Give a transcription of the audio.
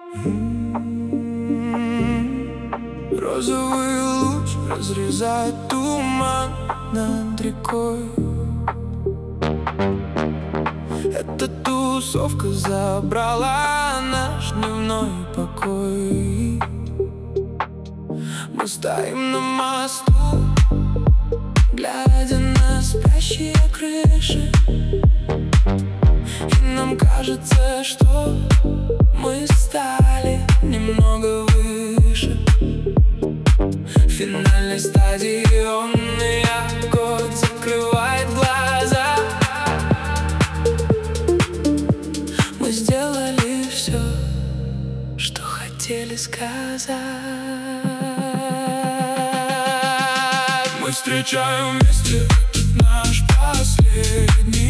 Розовый луч разрезает туман над рекой. Эта тусовка забрала наш дневной покой. Мы стоим на мосту, глядя на спящие крыши, и нам кажется, что мы стали немного выше. В финальной стадии он и я, год закрывает глаза. Мы сделали все, что хотели сказать. Мы встречаем вместе наш последний